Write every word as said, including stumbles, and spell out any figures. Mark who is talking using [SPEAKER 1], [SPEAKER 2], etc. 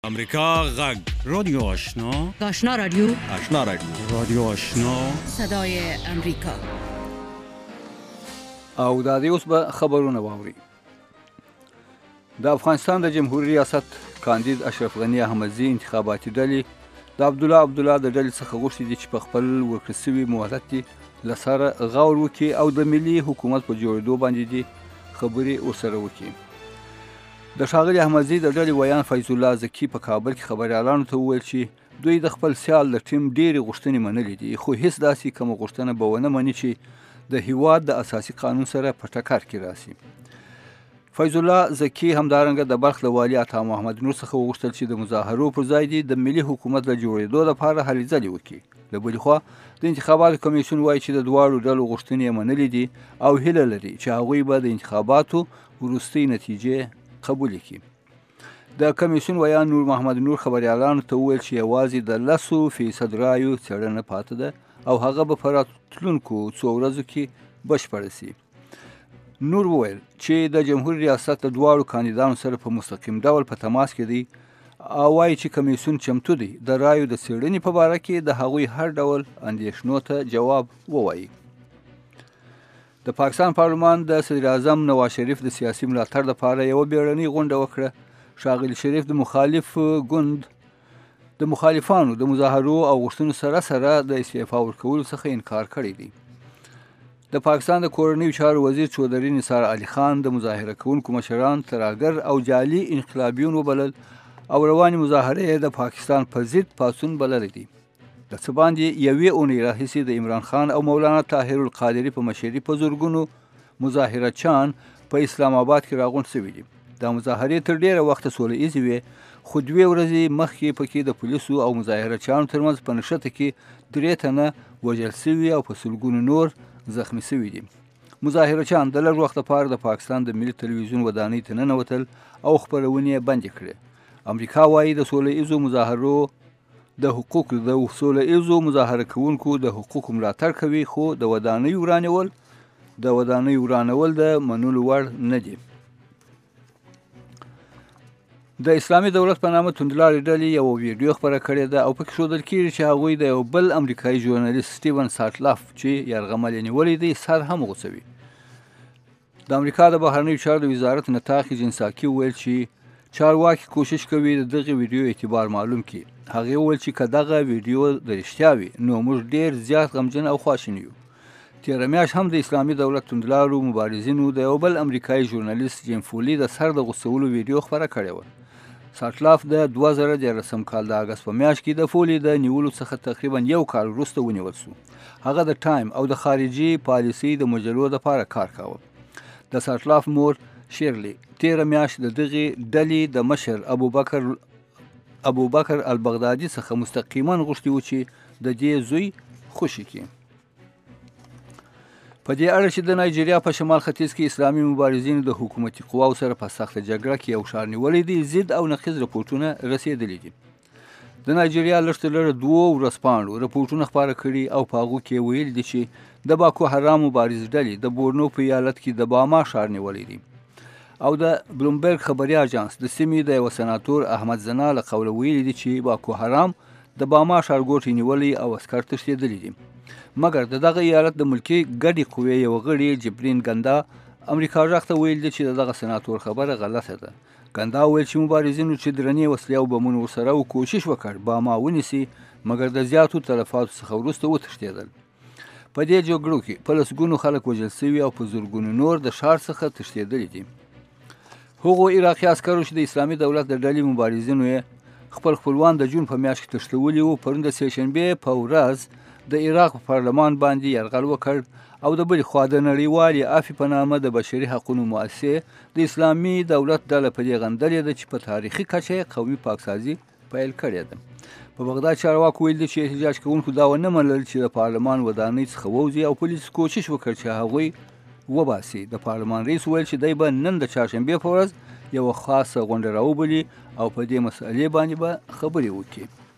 [SPEAKER 1] امریکا غږ
[SPEAKER 2] رادیو آشنا
[SPEAKER 3] آشنا رادیو
[SPEAKER 1] آشنا رادیو
[SPEAKER 2] رادیو آشنا
[SPEAKER 3] صدای امریکا.
[SPEAKER 4] او دا دی اوس به خبرونه واوري. د افغانستان د جمهوریت ریاست کاندید اشرف غنی احمدزي انتخاباتي ډلې د عبدالله عبدالله د ډلې څخه غوښتي دي چې په خپل ورکړل سوي مهلت له سره غور وکړي او د ملي حکومت په جوړېدو باندې دي خبرې ورسره وکړي. د ښاغلي احمدزي د ډلې ویان فیض الله زکي په کابل کې خبریالانو ته وویل چې دوی د خپل سیال د ټیم ډېرې غوښتنې منلې دي، خو هیڅ داسې کومه غوښتنه به ونه مني چې د هیواد د اساسي قانون سره په ټکر کې راسي. فیض الله زکي همدارنګه د بلخ د والي عطا محمد نور څخه وغوښتل چې د مظاهرو پر ځای دي د ملي حکومت د جوړېدو لپاره هلې ځلې وکړي. له بلې خوا د انتخاباتو کمیسیون وایي چې د دواړو ډلو غوښتنې یې منلې دي او هیله لري چې هغوی به د انتخاباتو وروستۍ نتیجې قبول کړي. د کمیسیون ویان نور محمد نور خبریالانو ته وویل چې یوازې د لسو فیصد رایو څېړنه پاتې ده او هغه به په راتلونکو څو ورځو کې بشپړه سي. نور وویل چې د جمهوریت ریاست د دواړو کاندیدانو سره په مستقیم ډول په تماس کې دی او وایي چې کمیسیون چمتو دی د رایو د څېړنې په باره کې د هغوی هر ډول اندېښنو ته جواب ووایي. د پاکستان پارلمان د صدر اعظم نواز شریف د سیاسي ملاتړ لپاره یوه بیړنۍ غونډه وکړه. ښاغلي شریف د مخالف ګوند د مخالفانو د مظاهرو او غوښتنو سره سره د استعفا ورکولو څخه انکار کړی دی. د پاکستان د کورنیو چارو وزیر چودري نثار علي خان د مظاهره کوونکو مشران ترهګر او جعلي انقلابیون وبلل او روانې مظاهرې د پاکستان په ضد پاڅون بللی دی. د څه باندې یوې اونۍ راهیسې د عمران خان او مولانا طاهر القادري په مشري په زرګونو مظاهرچیان په اسلام آباد کې راغونډ شوي دي. دا مظاهرې تر ډېره وخته سوله ایزې وې، خو دوې ورځې مخکې پکې د پولیسو او مظاهرچیانو ترمنځ په نښته کې درې تنه وژل شوي او په سلګونو نور زخمي شوي دي. مظاهرچیان د لږ وخت لپاره د پاکستان د ملي تلویزیون ودانۍ ته ننوتل او خپرونې یې بندې کړې. امریکا وایي د سوله ایزو مظاهرو د حقوق د سوله ایزو مظاهره کوونکو د حقوقو ملاتړ کوي، خو د ودانۍ ورانول د ودانۍ ورانول د منلو وړ نه دي. د اسلامي دولت په نامه توندلارې ډلې یوه ویډیو خپره کړې ده او پکې ښودل کېږي چې هغوی د یو بل امریکایي ژورنالیست سټیون ساټلاف چې یرغمل یې نیولی دی سر هم غوڅوي. د امریکا د بهرنیو چارو د وزارت نطاق جنساکي وویل چې چارواکي کوشش کوي د دغې ویډیو اعتبار معلوم کړي. هغې وویل چې که دغه ویډیو د رښتیا وي نو موږ ډېر زیات غمجن او خواشین یو. تېره میاشت هم د اسلامي دولت توندلارو مبارزینو د یو بل امریکایي ژورنالیست جیم فولي د سر د غوڅولو ویډیو خپره کړې وه. ساټلاف د دوه زره دیارلسم کال د اګست په میاشت کې د فولي د نیولو څخه تقریبا یو کال وروسته ونیول شو. هغه د ټایم او د خارجي پالیسۍ د مجلو لپاره کار کاوه. د ساټلاف مور شیرلي تېره میاشت د دغې ډلې د مشر ابوبکر ابوبکر البغدادي څخه مستقیما غوښتي و چې د دې زوی خوشي کړي. په دې اړه چې د نایجیریا په شمال ختیځ کې اسلامي مبارزینو د حکومتي قواو سره په سخته جګړه کې یو ښار نیولی دی، ضد او نقیض رپورټونه رسېدلي دي. د نایجیریا لږ تر لږه دوو ورځپاڼو رپورټونه خپاره کړي او په هغو کې ویل دي چې د باکو حرام مبارز ډلې د بورنو په ایالت کې د باما ښار نیولی دی او د بلومبرګ خبري اژانس د سیمې د یوه سناتور احمد زنا له قوله ویلي دي چې باکو حرام د باما ښارګوټی نیولی او عسکر تښتېدلي دي. مګر د دغه ایالت د ملکي ګډې قوې یوه غړي جبرین ګندا امریکا غږ ته ویل دي چې دغه سناتور خبره غلطه ده. ګندا ویل چې مبارزینو چې درنې وسلې او بمونه ورسره و کوشش وکړ باما ونیسي، مګر د زیاتو تلفاتو څخه وروسته وتښتېدل. په دې جګړو کې په لسګونو خلک وژل شوي او په زرګونو نور د ښار څخه تښتېدلي دي. هغو عراقي عسکرو چې د اسلامي دولت د ډلې مبارزینو یې خپل خپلوان د جون په میاشت کې تښتولي وو پرون د سهشنبې په ورځ د عراق په پارلمان باندې یرغل وکړ او د بلې خوا د نړیوالې عفوې په نامه د بشري حقونو مؤسسې د اسلامي دولت ډله په دې غندلې ده چې په تاریخي کچه یې قومي پاکسازي پیل کړې ده. په بغداد چارواکو ویل دي چې احتجاج کوونکو دا ونه منل چې د پارلمان ودانۍ څخه ووځي او پولیس کوشش وکړ چې هغوی وباسي. د پارلمان رئیس ویل چې دی به نن د چهارشنبې په ورځ یوه خاصه غونډه راوبلي او په دې مسئلې باندې به خبرې وکړي.